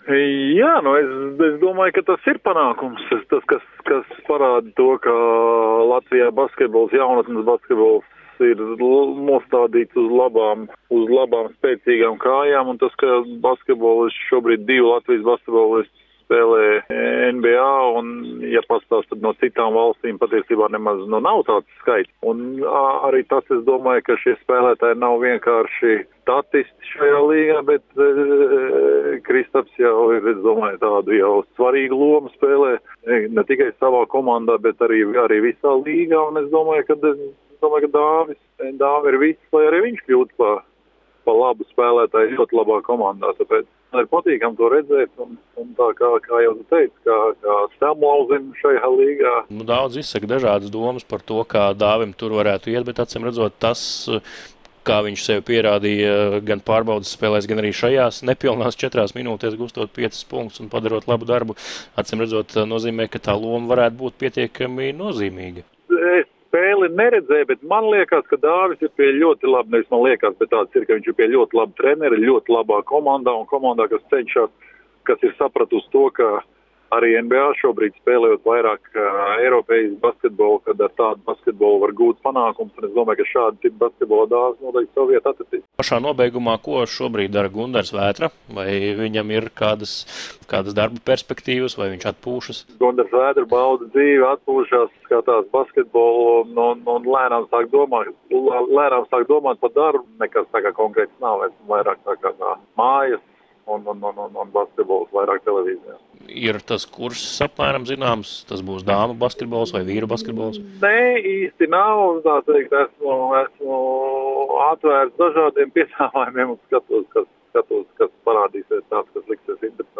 Jā, es domāju, ka tas ir panākums. Tas, kas parāda to, ka Latvijā jaunatnes basketbols ir nostādīts uz labām spēcīgām kājām, un tas, ka basketbolists šobrīd 2 Latvijas basketbolisti spēlē NBA, un, ja pastāst, tad no citām valstīm patiesībā nemaz nav tāds skaits. Un arī tas, es domāju, ka šie spēlētāji nav vienkārši statisti šajā līgā, bet Kristaps jau ir, es domāju, tādu jau svarīgu lomu spēlē, ne tikai savā komandā, bet arī visā līgā, un es domāju, ka Dāvi ir viss, lai arī viņš kļūtu pa labu spēlētāju ļoti labā komandā, tāpēc ir patīkami to redzēt, un tā kā jau tu teici, kā stemlauzim šajā līgā. Daudz izsaka dažādas domas par to, kā Dāvim tur varētu iet, bet acīm redzot tas, kā viņš sev pierādīja gan pārbaudas spēlēs, gan arī šajās nepilnās 4 minūtēs gūstot 5 punktus un padarot labu darbu, acīm redzot nozīmē, ka tā loma varētu būt pietiekami nozīmīga. Es spēli neredzēju, bet man liekas, ka Dāvis ir pie ļoti labi, nevis man liekas, bet tāds ir, ka viņš ir pie ļoti laba treneri, ļoti labā komandā un komandā, kas cenšas, kas ir sapratusi to, ka arī NBA šobrīd spēlējot vairāk Eiropas basketbolu, kad ar tādu basketbolu var gūt panākums, un es domāju, ka šādi tipi basketbola Dāvis noteikti savu vietu atradīs. Pašā nobeigumā, ko šobrīd dara Gundars Vētra? Vai viņam ir kādas darba perspektīvas, vai viņš atpūšas? Gundars Vētra bauda dzīvi, atpūšas, skatās basketbolu un lēnām sāk domāt par darbu. Nekas tā kā konkrēts nav, vairāk tā kā mājas un basketbols vairāk televīzijā. Ir tas kurs apmēram zināms, tas būs dāmu basketbols vai vīru basketbols? Nē, īsti nav. Tā teikt, esmu atvērts dažādiem piedāvājumiem un skatos, kas parādīsies tāds, kas liksies interesants.